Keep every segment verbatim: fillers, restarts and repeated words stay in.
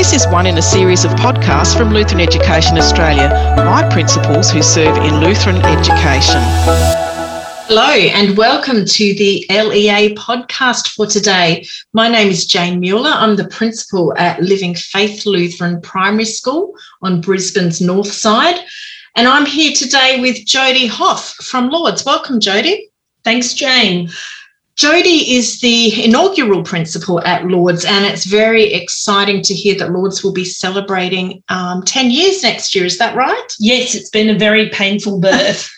This is one in a series of podcasts from Lutheran Education Australia, my principals who serve in Lutheran education. Hello and welcome to the L E A podcast for today. My name is Jane Mueller. I'm the principal at Living Faith Lutheran Primary School on Brisbane's north side. And I'm here today with Jodie Hoff from Lourdes. Welcome, Jodie. Thanks, Jane. Jodie is the inaugural principal at Lourdes, and it's very exciting to hear that Lourdes will be celebrating um, ten years next year. Is that right? Yes, it's been a very painful birth.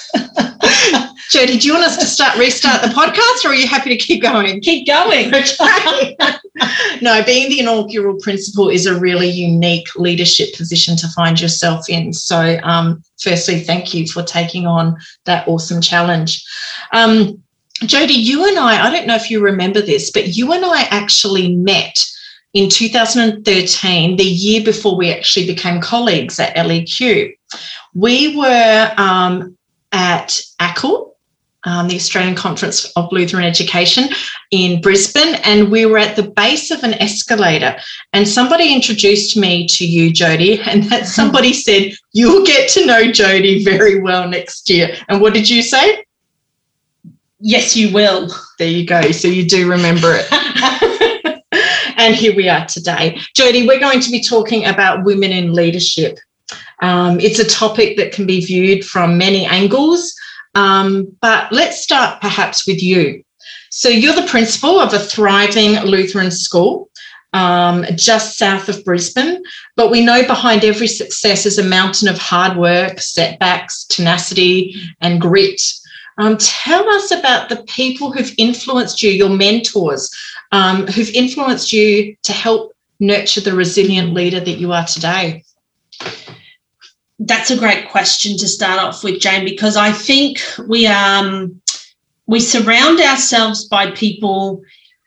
Jodie, do you want us to start restart the podcast, or are you happy to keep going? Keep going. Okay. No, being the inaugural principal is a really unique leadership position to find yourself in. So, um, firstly, thank you for taking on that awesome challenge. Um, Jodie, you and I, I don't know if you remember this, but you and I actually met in two thousand thirteen, the year before we actually became colleagues at L E Q. We were um, at A C L, um, the Australian Conference of Lutheran Education in Brisbane, and we were at the base of an escalator, and somebody introduced me to you, Jodie, and that somebody said, you'll get to know Jodie very well next year. And what did you say? Yes, you will. There you go. So you do remember it. And here we are today. Jodie, we're going to be talking about women in leadership. Um, it's a topic that can be viewed from many angles, um, but let's start perhaps with you. So you're the principal of a thriving Lutheran school um, just south of Brisbane, but we know behind every success is a mountain of hard work, setbacks, tenacity, and grit. Um, tell us about the people who've influenced you, your mentors, um, who've influenced you to help nurture the resilient leader that you are today. That's a great question to start off with, Jane, because I think we um we surround ourselves by people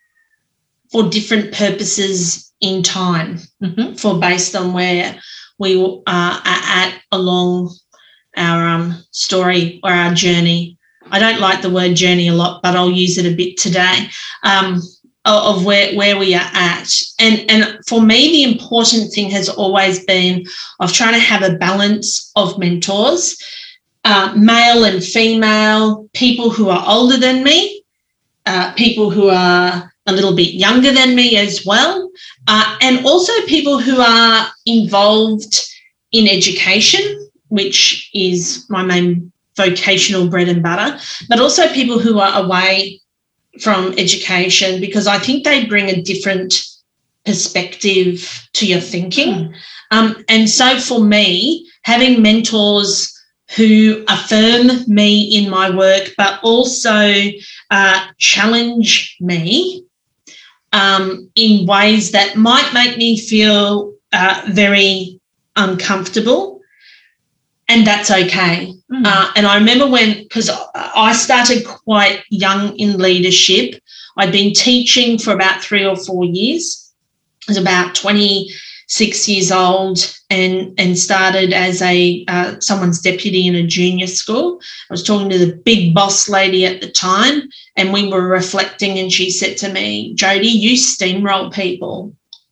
for different purposes in time, mm-hmm. for based on where we uh, are at along our um, story or our journey. I don't like the word journey a lot, but I'll use it a bit today, um, of where, where we are at. And, and for me, the important thing has always been of trying to have a balance of mentors, uh, male and female, people who are older than me, uh, people who are a little bit younger than me as well, uh, and also people who are involved in education, which is my main vocational bread and butter, but also people who are away from education, because I think they bring a different perspective to your thinking. Mm. Um, and so for me, having mentors who affirm me in my work, but also uh, challenge me um, in ways that might make me feel uh, very uncomfortable, and that's okay. Mm. Uh, and I remember when, because I started quite young in leadership, I'd been teaching for about three or four years. I was about twenty-six years old and, and started as a uh, someone's deputy in a junior school. I was talking to the big boss lady at the time, and we were reflecting, and she said to me, Jodie, you steamroll people.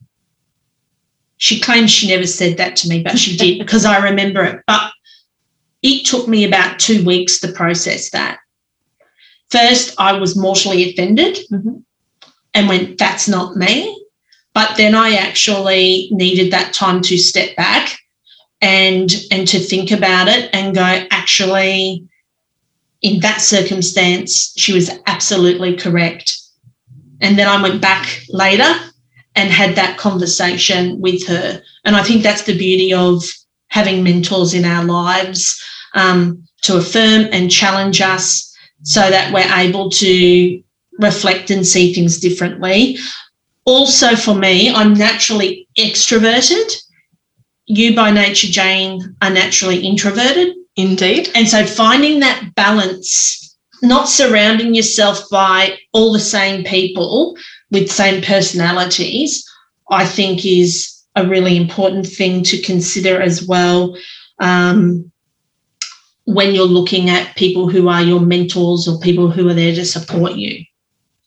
She claims she never said that to me, but she did, because I remember it. But it took me about two weeks to process that. First, I was mortally offended mm-hmm. and went, that's not me. But then I actually needed that time to step back and, and to think about it and go, actually, in that circumstance, she was absolutely correct. And then I went back later and had that conversation with her. And I think that's the beauty of having mentors in our lives, um, to affirm and challenge us so that we're able to reflect and see things differently. Also for me, I'm naturally extroverted. You by nature, Jane, are naturally introverted. Indeed. And so finding that balance, not surrounding yourself by all the same people with same personalities, I think is a really important thing to consider as well, um, when you're looking at people who are your mentors or people who are there to support you.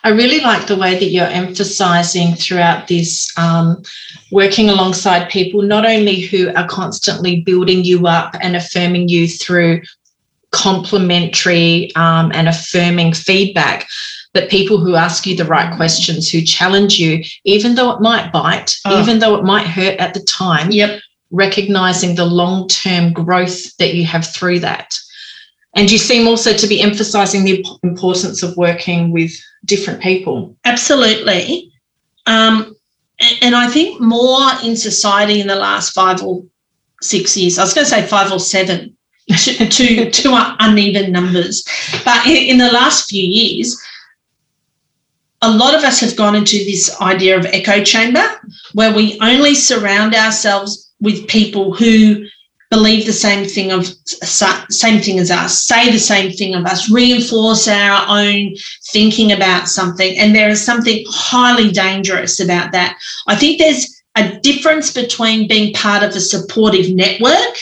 I really like the way that you're emphasising throughout this, um, working alongside people, not only who are constantly building you up and affirming you through complimentary um, and affirming feedback, but people who ask you the right questions, who challenge you, even though it might bite, oh. even though it might hurt at the time, yep. recognising the long-term growth that you have through that. And you seem also to be emphasising the importance of working with different people. Absolutely. Um, and, and I think more in society in the last five or six years, I was going to say five or seven, two, two, two uneven numbers. But in, in the last few years, a lot of us have gone into this idea of echo chamber, where we only surround ourselves with people who believe the same thing of same thing as us, say the same thing of us, reinforce our own thinking about something. And there is something highly dangerous about that. I think there's a difference between being part of a supportive network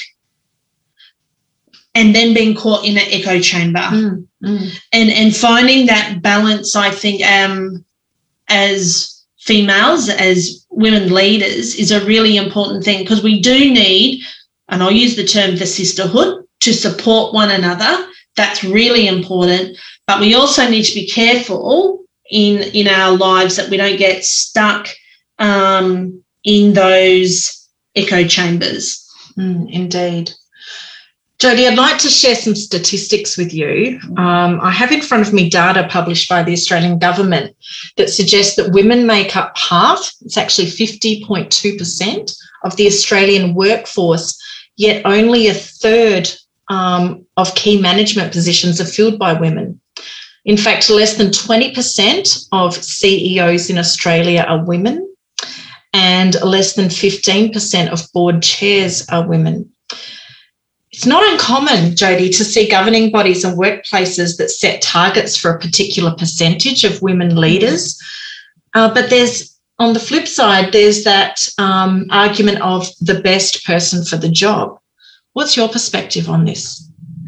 and then being caught in an echo chamber. Mm, mm. And, and finding that balance, I think, um, as females, as women leaders, is a really important thing, because we do need, and I'll use the term the sisterhood, to support one another. That's really important. But we also need to be careful in, in our lives that we don't get stuck um, in those echo chambers. Mm, indeed. Jodie, I'd like to share some statistics with you. Um, I have in front of me data published by the Australian government that suggests that women make up half, it's actually fifty point two percent of the Australian workforce, yet only a third um, of key management positions are filled by women. In fact, less than twenty percent of C E Os in Australia are women, and less than fifteen percent of board chairs are women. It's not uncommon, Jodie, to see governing bodies and workplaces that set targets for a particular percentage of women leaders. Uh, but there's, on the flip side, there's that um, argument of the best person for the job. What's your perspective on this?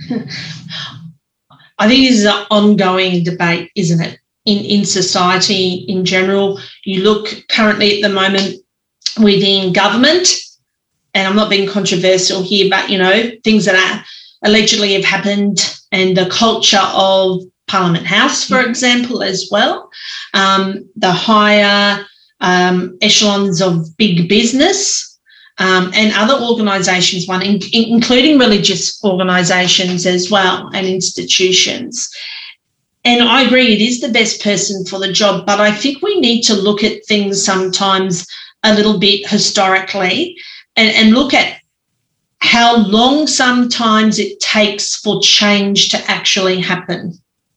I think this is an ongoing debate, isn't it? In, in society in general, you look currently at the moment within government, and I'm not being controversial here, but, you know, things that are allegedly have happened, and the culture of Parliament House, for example, as well, um, the higher um, echelons of big business um, and other organisations, one in, including religious organisations as well, and institutions. And I agree, it is the best person for the job, but I think we need to look at things sometimes a little bit historically, and, and look at how long sometimes it takes for change to actually happen.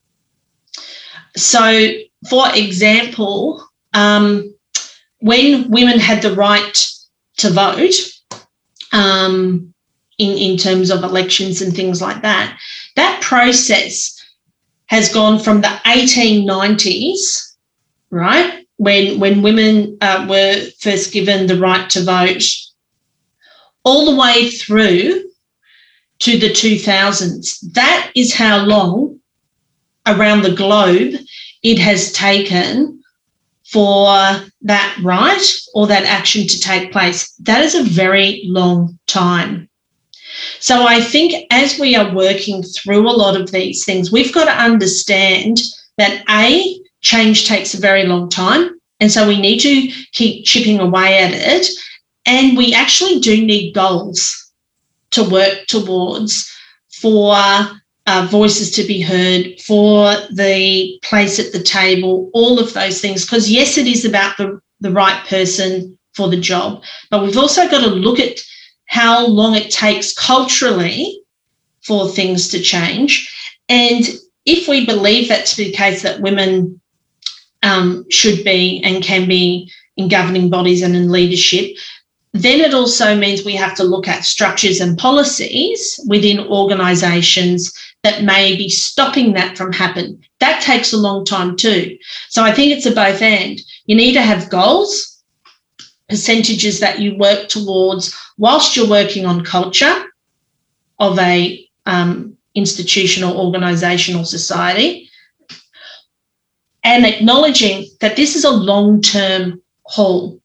So, for example, um, when women had the right to vote um, in, in terms of elections and things like that, that process has gone from the eighteen nineties, right, when, when women uh, were first given the right to vote, all the way through to the two thousands. That is how long around the globe it has taken for that right or that action to take place. That is a very long time. So I think as we are working through a lot of these things, we've got to understand that, A, change takes a very long time, and so we need to keep chipping away at it. And we actually do need goals to work towards for uh, voices to be heard, for the place at the table, all of those things. Because, yes, it is about the, the right person for the job, but we've also got to look at how long it takes culturally for things to change. And if we believe that to be the case, that women um, should be and can be in governing bodies and in leadership, then it also means we have to look at structures and policies within organisations that may be stopping that from happening. That takes a long time too. So I think it's a both and. You need to have goals, percentages that you work towards whilst you're working on culture of a um, institutional, organisational society. and acknowledging that this is a long-term haul.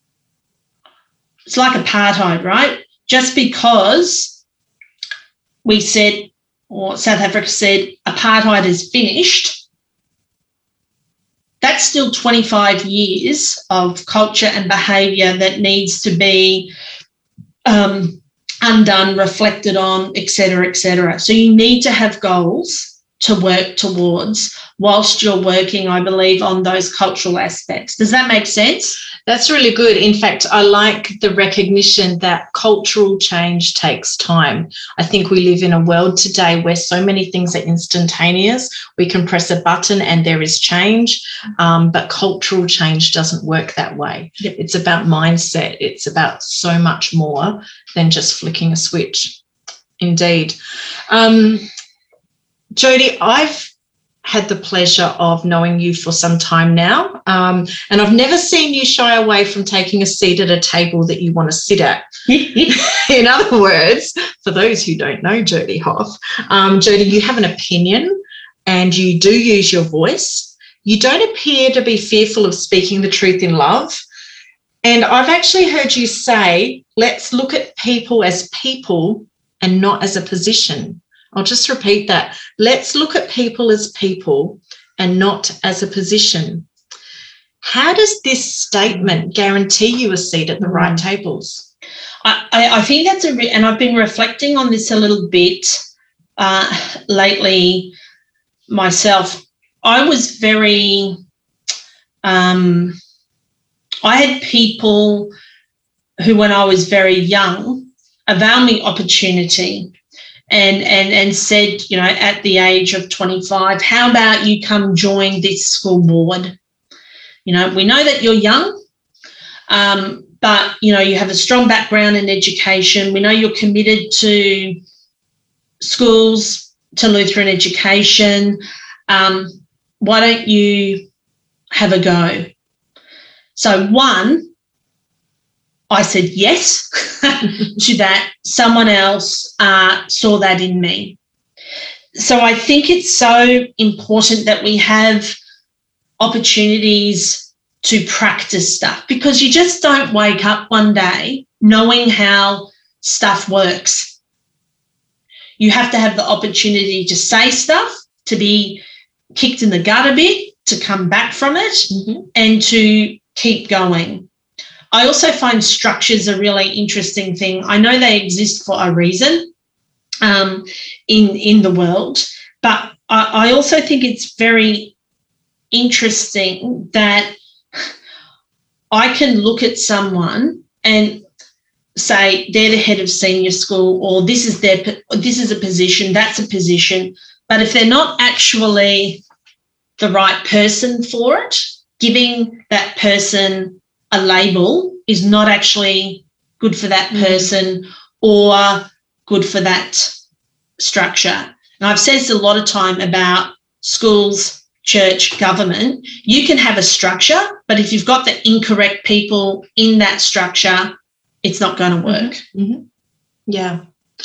It's like apartheid, right? Just because we said, or South Africa said, apartheid is finished, that's still twenty-five years of culture and behaviour that needs to be um, undone, reflected on, et cetera, et cetera. So you need to have goals to work towards whilst you're working, I believe, on those cultural aspects. Does that make sense? That's really good. In fact, I like the recognition that cultural change takes time. I think we live in a world today where so many things are instantaneous. We can press a button and there is change, um, but cultural change doesn't work that way. Yep. It's about mindset. It's about so much more than just flicking a switch. Indeed. Um, Jody, I've had the pleasure of knowing you for some time now, um, and I've never seen you shy away from taking a seat at a table that you want to sit at. In other words, for those who don't know Jody Hoff, um, Jody, you have an opinion and you do use your voice. You don't appear to be fearful of speaking the truth in love. And I've actually heard you say, let's look at people as people and not as a position. I'll just repeat that. Let's look at people as people and not as a position. How does this statement guarantee you a seat at the right tables? I, I think that's a, re- and I've been reflecting on this a little bit uh, lately myself. I was very, um, I had people who, when I was very young, availed me opportunity. And, and and said, you know, at the age of twenty-five, how about you come join this school board? You know, we know that you're young, um, but, you know, you have a strong background in education. We know you're committed to schools, to Lutheran education. Um, why don't you have a go? So, one, I said yes to that. Someone else uh, saw that in me. So I think it's so important that we have opportunities to practice stuff, because you just don't wake up one day knowing how stuff works. You have to have the opportunity to say stuff, to be kicked in the gut a bit, to come back from it, mm-hmm. and to keep going. I also find structures a really interesting thing. I know they exist for a reason um, in, in the world, but I, I also think it's very interesting that I can look at someone and say they're the head of senior school, or this is their this is a position, that's a position, but if they're not actually the right person for it, giving that person a label is not actually good for that person or good for that structure. And I've said this a lot of time about schools, church, government. You can have a structure, but if you've got the incorrect people in that structure, it's not going to work. Mm-hmm. Yeah.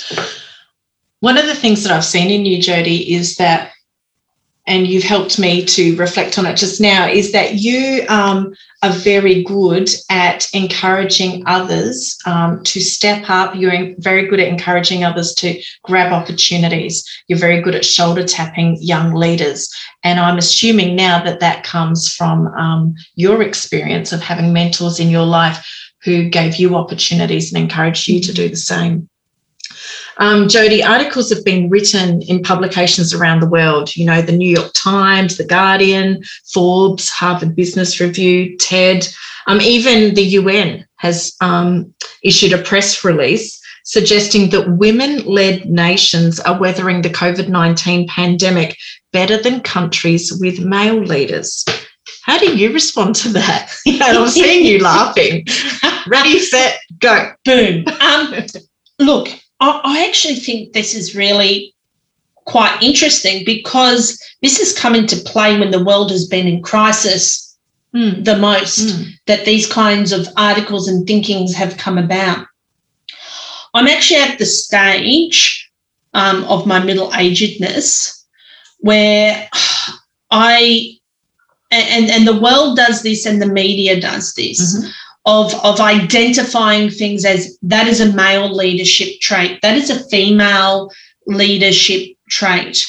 One of the things that I've seen in you, Jody, is that, and you've helped me to reflect on it just now, is that you um, are very good at encouraging others um, to step up. You're very good at encouraging others to grab opportunities. You're very good at shoulder tapping young leaders. And I'm assuming now that that comes from um, your experience of having mentors in your life who gave you opportunities and encouraged you to do the same. Um, Jody, articles have been written in publications around the world, you know, the New York Times, The Guardian, Forbes, Harvard Business Review, TED, um, even the U N has um, issued a press release suggesting that women-led nations are weathering the COVID nineteen pandemic better than countries with male leaders. How do you respond to that? You know, I'm seeing you laughing. Ready, set, go. Boom. Um, look, I actually think this is really quite interesting, because this has come into play when the world has been in crisis mm. the most, mm. that these kinds of articles and thinkings have come about. I'm actually at the stage um, of my middle-agedness where I and, and the world does this and the media does this, mm-hmm. of, of identifying things as that is a male leadership trait, that is a female leadership trait.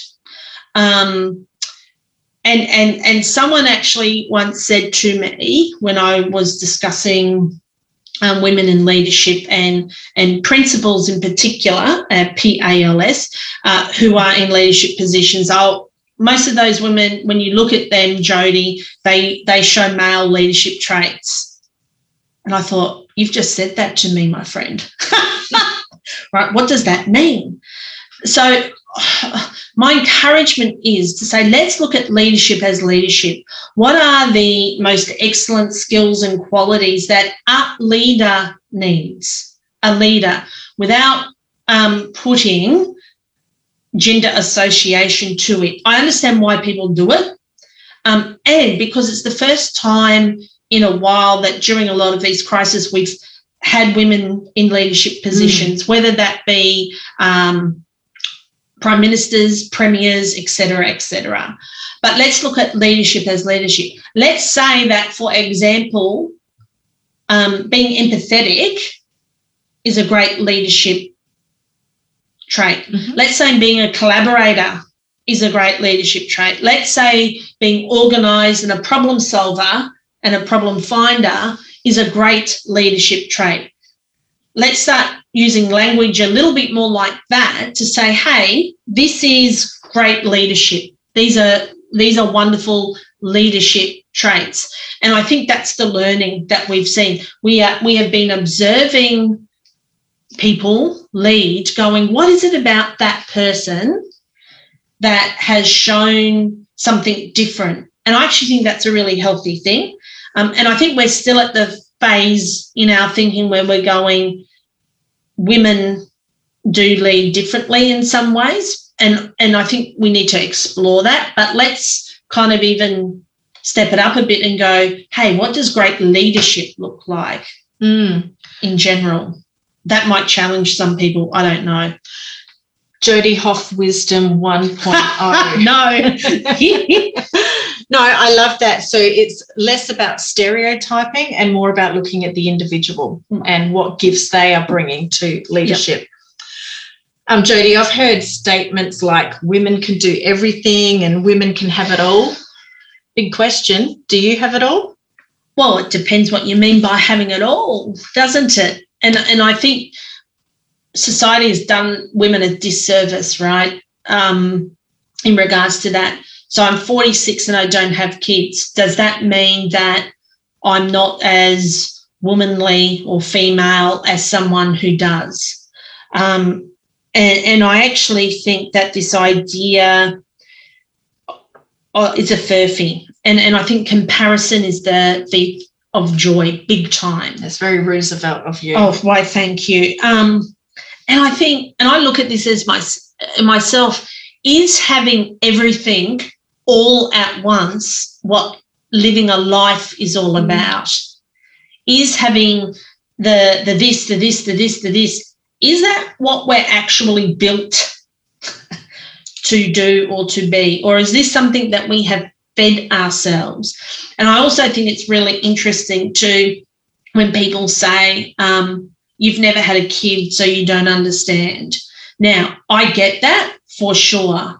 Um, and, and, and someone actually once said to me when I was discussing um, women in leadership and, and principals in particular, uh, P A L S, uh, who are in leadership positions, I'll, most of those women, when you look at them, Jodie, they, they show male leadership traits. And I thought, you've just said that to me, my friend. Right, what does that mean? So my encouragement is to say, let's look at leadership as leadership. What are the most excellent skills and qualities that a leader needs, a leader, without um, putting gender association to it? I understand why people do it, um, and because it's the first time in a while that during a lot of these crises we've had women in leadership positions, mm. whether that be um, prime ministers, premiers, et cetera, et cetera. But let's look at leadership as leadership. Let's say that, for example, um, being empathetic is a great leadership trait. Mm-hmm. Let's say being a collaborator is a great leadership trait. Let's say being organised and a problem solver and a problem finder is a great leadership trait. Let's start using language a little bit more like that to say, hey, this is great leadership. These are these are wonderful leadership traits. And I think that's the learning that we've seen. We are we have been observing people lead, going, what is it about that person that has shown something different? And I actually think that's a really healthy thing. Um, and I think we're still at the phase in our thinking where we're going, women do lead differently in some ways, and and I think we need to explore that. But let's kind of even step it up a bit and go, hey, what does great leadership look like mm. in general? That might challenge some people. I don't know. Jodie Hoff Wisdom one point oh. No. No, I love that. So it's less about stereotyping and more about looking at the individual mm. and what gifts they are bringing to leadership. Yep. Um, Jodie, I've heard statements like women can do everything and women can have it all. Big question. Do you have it all? Well, it depends what you mean by having it all, doesn't it? And, and I think society has done women a disservice, right, um, in regards to that. So I'm forty-six and I don't have kids. Does that mean that I'm not as womanly or female as someone who does? Um, and, and I actually think that this idea uh, is a furphy. And, and I think comparison is the thief of joy, big time. That's very Roosevelt of you. Oh, why, thank you. Um, and I think, and I look at this as my, myself, is having everything all at once what living a life is all about? Is having the the this, the this, the this, the this, is that what we're actually built to do or to be? Or is this something that we have fed ourselves? And I also think it's really interesting too when people say, um, you've never had a kid, so you don't understand. Now, I get that for sure.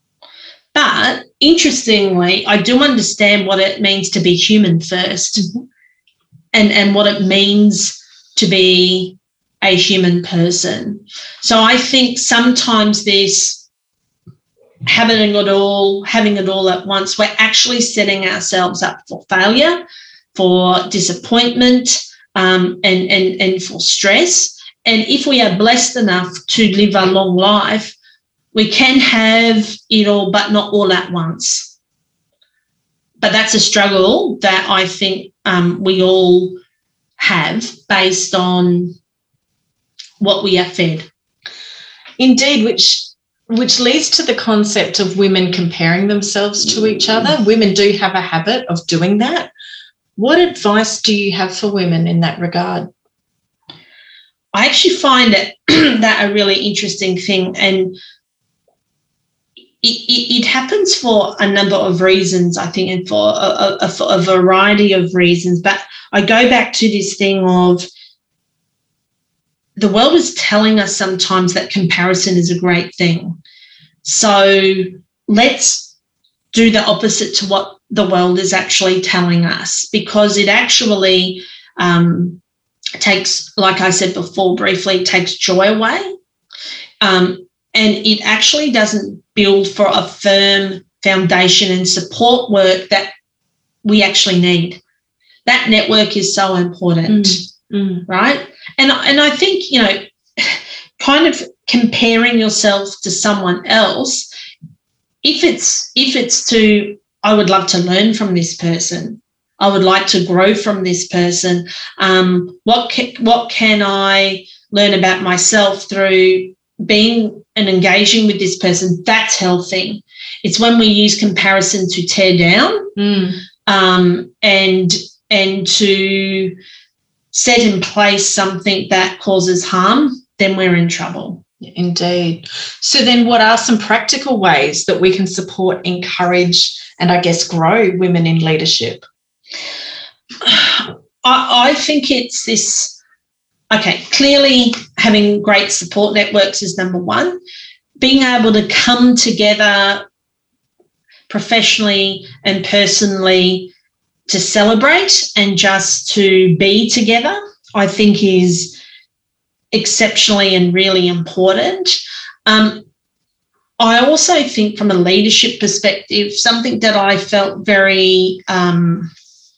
But interestingly, I do understand what it means to be human first, mm-hmm. and, and what it means to be a human person. So I think sometimes this having it all, having it all at once, we're actually setting ourselves up for failure, for disappointment, um, and, and, and for stress. And if we are blessed enough to live a long life, we can have it all, but not all at once. But that's a struggle that I think um, we all have based on what we are fed. Indeed, which which leads to the concept of women comparing themselves to each other. Women do have a habit of doing that. What advice do you have for women in that regard? I actually find it that a really interesting thing. And it, it, it happens for a number of reasons, I think, and for a, a, for a variety of reasons. But I go back to this thing of the world is telling us sometimes that comparison is a great thing. So let's do the opposite to what the world is actually telling us, because it actually um, takes, like I said before briefly, takes joy away. Um, and it actually doesn't build for a firm foundation and support work that we actually need. That network is so important, mm, mm. right? And, and I think, you know, kind of comparing yourself to someone else, if it's if it's to, I would love to learn from this person, I would like to grow from this person, um, what ca- what can I learn about myself through being and engaging with this person, that's healthy. It's when we use comparison to tear down mm. um, and and to set in place something that causes harm, then we're in trouble. Indeed. So then what are some practical ways that we can support, encourage, and I guess grow women in leadership? I, I think it's this, okay, clearly having great support networks is number one. Being able to come together professionally and personally to celebrate and just to be together, I think is exceptionally and really important. Um, I also think from a leadership perspective, something that I felt very um,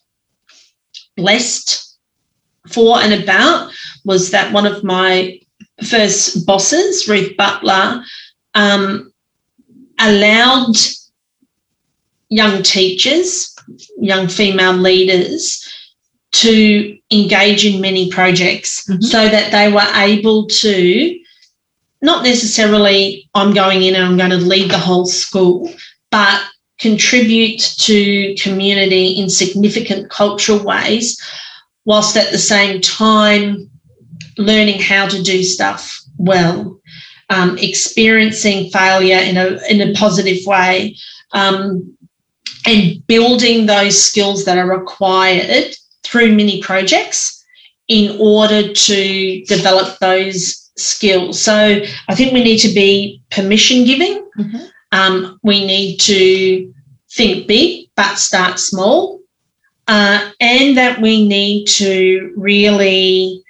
blessed for and about was that one of my first bosses, Ruth Butler, um, allowed young teachers, young female leaders to engage in many projects mm-hmm. so that they were able to, not necessarily I'm going in and I'm going to lead the whole school, but contribute to community in significant cultural ways, whilst at the same time learning how to do stuff well, um, experiencing failure in a in a positive way, um, and building those skills that are required through mini projects in order to develop those skills. So I think we need to be permission giving. Mm-hmm. Um, we need to think big but start small, uh, and that we need to really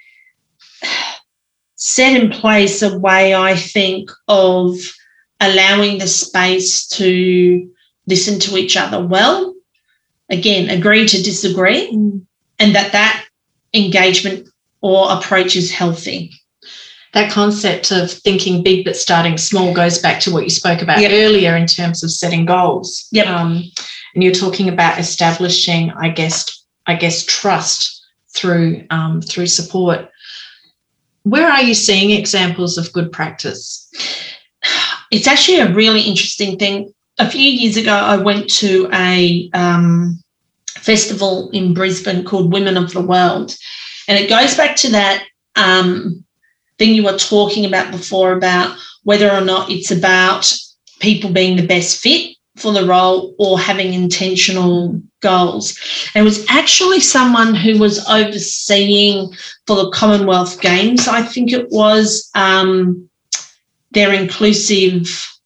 set in place a way, I think, of allowing the space to listen to each other well, again, agree to disagree, mm. and that that engagement or approach is healthy. That concept of thinking big but starting small goes back to what you spoke about yep. earlier in terms of setting goals. Yep. Um, and you're talking about establishing, I guess, I guess, trust through um, through support. Where are you seeing examples of good practice? It's actually a really interesting thing. A few years ago, I went to a um, festival in Brisbane called Women of the World, and it goes back to that um, thing you were talking about before about whether or not it's about people being the best fit for the role or having intentional goals. And it was actually someone who was overseeing for the Commonwealth Games, I think it was, um, their inclusive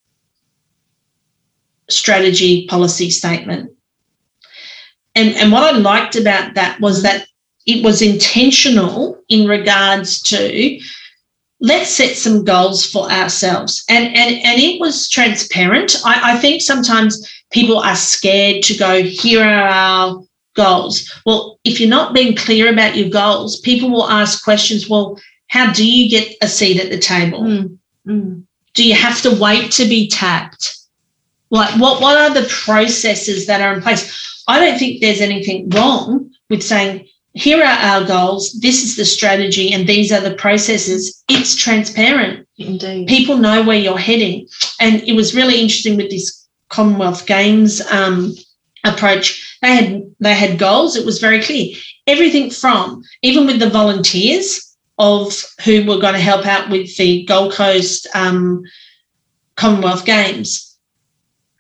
strategy policy statement. And, and what I liked about that was that it was intentional in regards to let's set some goals for ourselves. And, and, and it was transparent. I, I think sometimes people are scared to go, here are our goals. Well, if you're not being clear about your goals, people will ask questions, well, how do you get a seat at the table? Mm, mm. Do you have to wait to be tapped? Like, what, what are the processes that are in place? I don't think there's anything wrong with saying, here are our goals, this is the strategy, and these are the processes. It's transparent. Indeed. People know where you're heading. And it was really interesting with this Commonwealth Games um, approach. They had they had goals. It was very clear. Everything from, even with the volunteers of who were going to help out with the Gold Coast um, Commonwealth Games,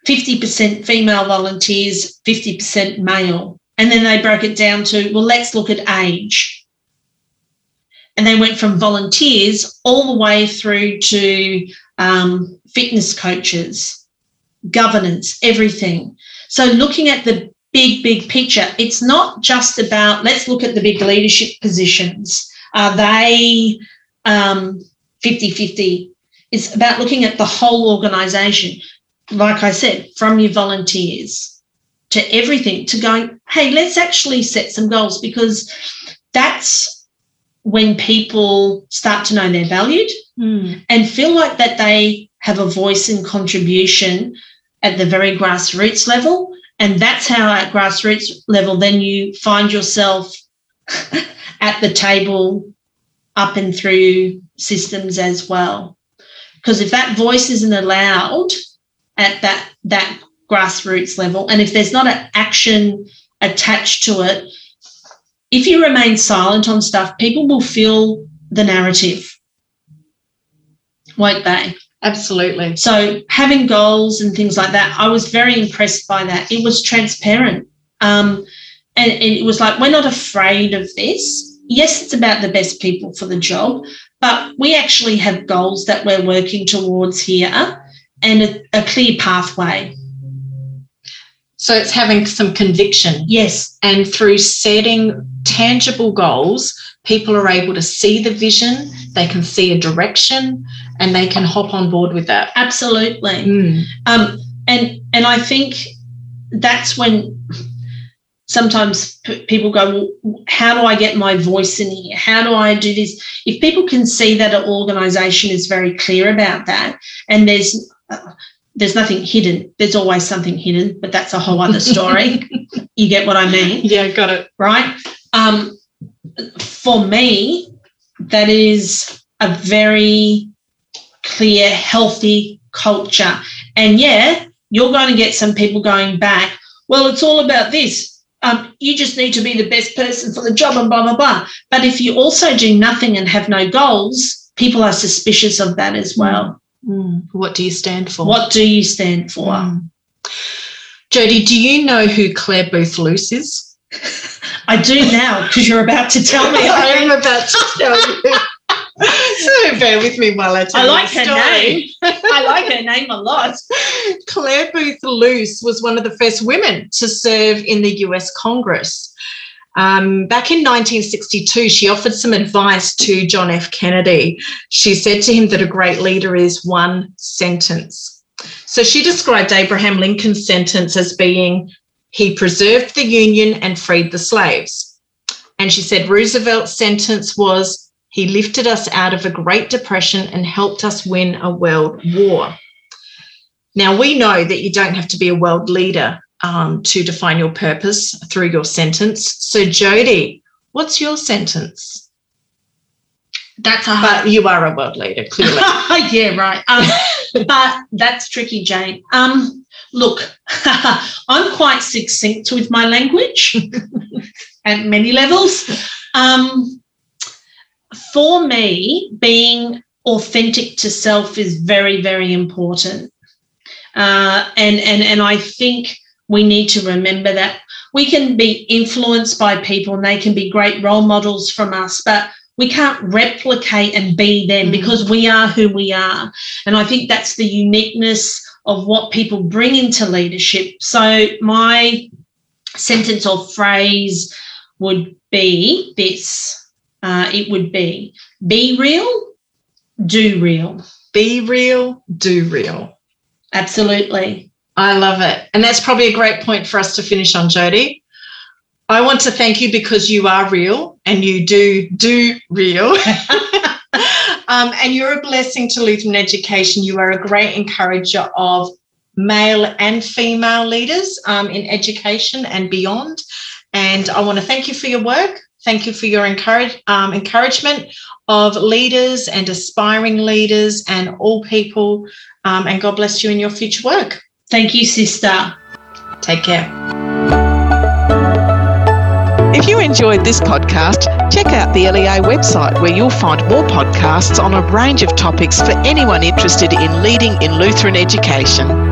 fifty percent female volunteers, fifty percent male. And then they broke it down to, well, let's look at age. And they went from volunteers all the way through to um, fitness coaches, governance, everything. So looking at the big, big picture, it's not just about, let's look at the big leadership positions. Are they um, fifty-fifty? It's about looking at the whole organisation. Like I said, from your volunteers to everything, to going, hey, let's actually set some goals, because that's when people start to know they're valued mm. and feel like that they have a voice and contribution at the very grassroots level. And that's how at grassroots level then you find yourself at the table up and through systems as well. Because if that voice isn't allowed at that that grassroots level, and if there's not an action attached to it, if you remain silent on stuff, people will feel the narrative, won't they? Absolutely. So having goals and things like that, I was very impressed by that. It was transparent. Um, and, and it was like, we're not afraid of this. Yes, it's about the best people for the job, but we actually have goals that we're working towards here and a, a clear pathway. So it's having some conviction. Yes. And through setting tangible goals, people are able to see the vision, they can see a direction, and they can hop on board with that. Absolutely. Mm. Um, and and I think that's when sometimes p- people go, well, how do I get my voice in here? How do I do this? If people can see that an organisation is very clear about that, and there's uh, there's nothing hidden. There's always something hidden, but that's a whole other story. You get what I mean? Yeah, got it. Right? Um, for me, that is a very clear, healthy culture. And, yeah, you're going to get some people going back, well, it's all about this. Um, you just need to be the best person for the job and blah, blah, blah. But if you also do nothing and have no goals, people are suspicious of that as well. Mm. What do you stand for? What do you stand for? Mm. Jodie, do you know who Claire Booth Luce is? I do now, because you're about to tell me. I am about to tell you. So bear with me while I tell I like you the her story. name. I like her name a lot. Claire Booth Luce was one of the first women to serve in the U S Congress. Um, back in nineteen sixty-two, she offered some advice to John F. Kennedy. She said to him that a great leader is one sentence. So she described Abraham Lincoln's sentence as being, he preserved the Union and freed the slaves. And she said Roosevelt's sentence was, he lifted us out of a Great Depression and helped us win a world war. Now, we know that you don't have to be a world leader um, to define your purpose through your sentence. So, Jodie, what's your sentence? That's a hard... But you are a world leader, clearly. Yeah, right. Um, but that's tricky, Jane. Um, look, I'm quite succinct with my language at many levels. Um, for me, being authentic to self is very, very important. Uh, and, and, and I think we need to remember that we can be influenced by people and they can be great role models from us, but we can't replicate and be them, mm. because we are who we are. And I think that's the uniqueness of what people bring into leadership. So my sentence or phrase would be this. Uh, it would be, be real, do real. Be real, do real. Absolutely. I love it. And that's probably a great point for us to finish on, Jodie. I want to thank you because you are real and you do do real. um, and you're a blessing to Lutheran education. You are a great encourager of male and female leaders um, in education and beyond. And I want to thank you for your work. Thank you for your encourage, um, encouragement of leaders and aspiring leaders and all people. Um, and God bless you in your future work. Thank you, sister. Take care. If you enjoyed this podcast, check out the L E A website where you'll find more podcasts on a range of topics for anyone interested in leading in Lutheran education.